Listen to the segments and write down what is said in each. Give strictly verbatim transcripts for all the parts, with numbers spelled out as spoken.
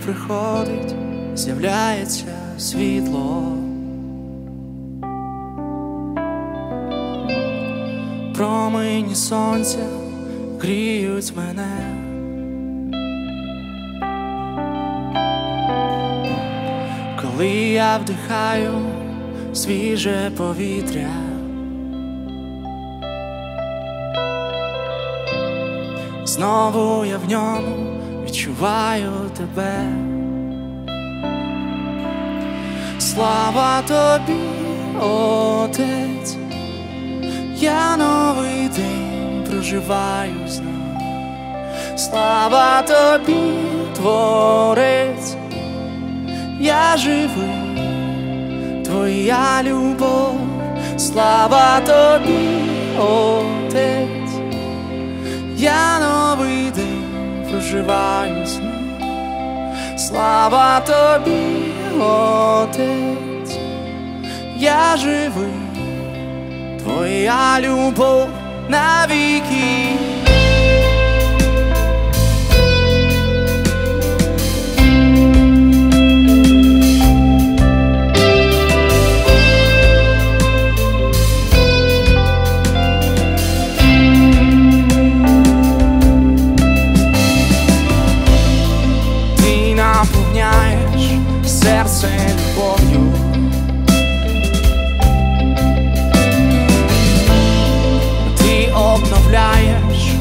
приходить, з'являється світло. Промені сонця гріють мене. Коли я вдихаю свіже повітря, знову я в ньому відчуваю тебе. Слава тобі, Отець, я новий день проживаю знов. Слава тобі, Творець, я живий, твоя любов. Слава тобі, Отець, я новий день проживаю знов. Слава тобі, Отець, я живий, твоя любов навіки. Ти наповняєш серце любов'ю, обновляєш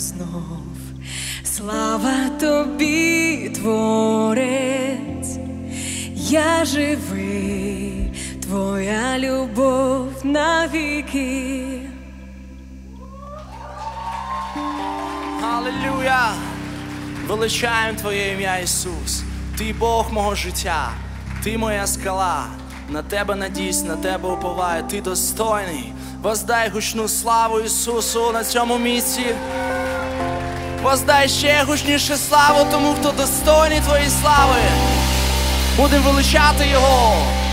знов. Слава тобі, Творець, я живий, твоя любов навіки. Алілуя! Величаємо Твоє ім'я, Ісус. Ти Бог мого життя, Ти моя скала. На Тебе надіюсь, на Тебе уповаю, Ти достойний. Воздай гучну славу Ісусу на цьому місці. Воздай ще гучніше славу тому, хто достойний Твоєї слави. Будемо величати Його.